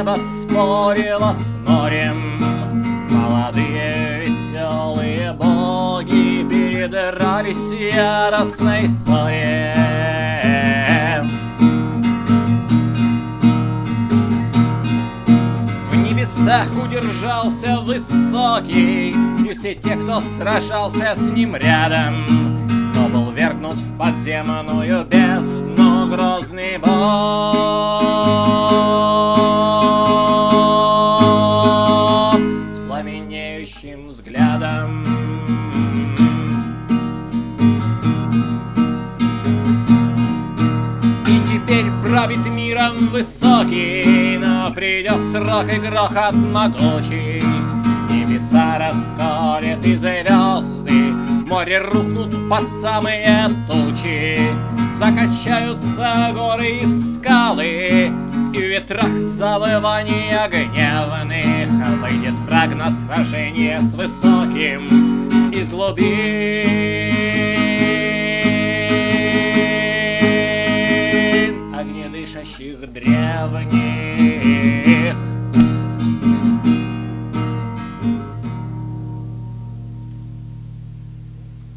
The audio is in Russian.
Небо спорило с морем, молодые веселые боги передрались в яростной ссоре. В небесах удержался высокий, и все те, кто сражался с ним рядом, но был вергнут в подземную бездну грозный бог с пламенеющим взглядом. И теперь правит миром высокий, но придет срок и грохот могучий. Небеса расколет и звезды в море рухнут под самые тучи. Закачаются горы и скалы, и в ветрах завывания гневных выйдет враг на сражение с высоким из глубин огнедышащих древних.